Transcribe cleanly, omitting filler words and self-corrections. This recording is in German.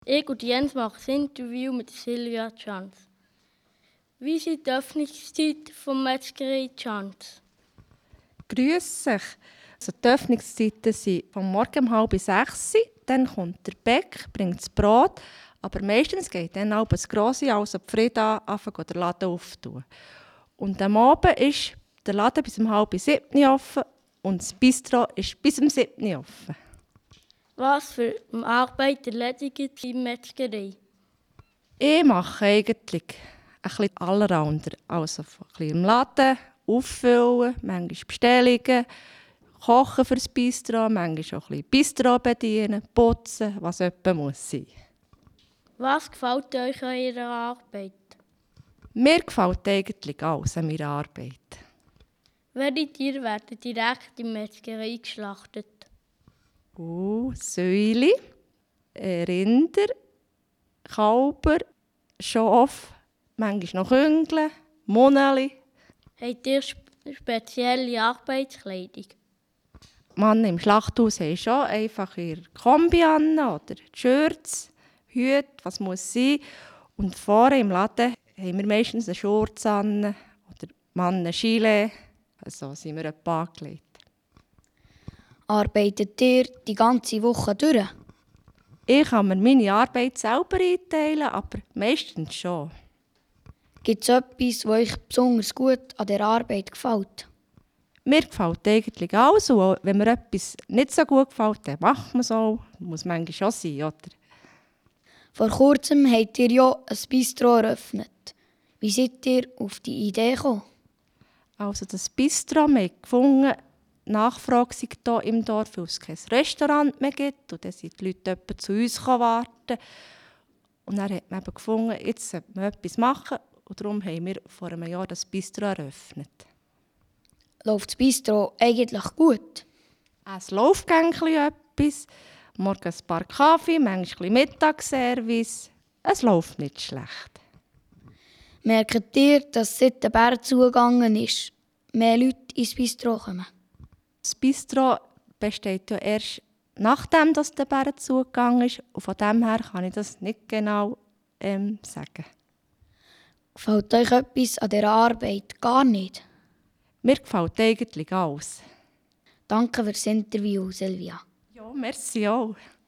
Ich und Jens machen das Interview mit Silvia Tschanz. Wie sind die Öffnungszeiten von Metzgerei Tschanz? Grüß sich. Also die Öffnungszeiten sind vom Morgen um 5:30 Uhr, dann kommt der Bäck, bringt das Brot, aber meistens geht dann auch das Grosse, also die Frieda, anfangen den Laden aufzutun. Und am Abend ist der Laden bis um 6:30 Uhr offen und das Bistro ist bis um 7 Uhr offen. Was für Arbeit erledigt Sie in der Metzgerei? Ich mache eigentlich ein bisschen allrounder. Also ein bisschen im Laden, auffüllen, manchmal Bestellungen, kochen für das Bistro, manchmal auch ein bisschen Bistro bedienen, putzen, was jemand muss sein. Was gefällt euch an Ihrer Arbeit? Mir gefällt eigentlich alles an meiner Arbeit. Welche Tiere werden direkt in der Metzgerei geschlachtet? Säule, Rinder, Kälber, Schaf, manchmal noch Küngel, Moneli. Habt ihr spezielle Arbeitskleidung? Die Männer im Schlachthaus haben schon einfach ihre Kombi an oder Shirts, Hüte, was muss sein. Und vorne im Laden haben wir meistens eine Schurz an oder Männer Gilet. So sind wir etwa angelegt. Arbeitet ihr die ganze Woche durch? Ich kann mir meine Arbeit selber einteilen, aber meistens schon. Gibt es etwas, was euch besonders gut an der Arbeit gefällt? Mir gefällt eigentlich alles. Und auch wenn mir etwas nicht so gut gefällt, dann macht man es auch. Das muss manchmal schon sein, oder? Vor kurzem habt ihr ja ein Bistro eröffnet. Wie seid ihr auf die Idee gekommen? Also das Bistro, wir haben gefunden, die Nachfrage sei hier im Dorf, weil es kein Restaurant mehr gibt. Und dann sind die Leute etwa zu uns warten. Und dann hat man eben gefunden, jetzt sollte man etwas machen. Und darum haben wir vor einem Jahr das Bistro eröffnet. Läuft das Bistro eigentlich gut? Es läuft ein bisschen etwas. Morgens ein paar Kaffee, manchmal ein bisschen Mittagsservice. Es läuft nicht schlecht. Merkt ihr, dass seit der Bär zugegangen ist, mehr Leute ins Bistro kommen? Das Bistro besteht ja erst nachdem dass der Bär zugegangen ist. Und von dem her kann ich das nicht genau sagen. Gefällt euch etwas an dieser Arbeit gar nicht? Mir gefällt eigentlich alles. Danke für das Interview, Silvia. Ja, merci auch.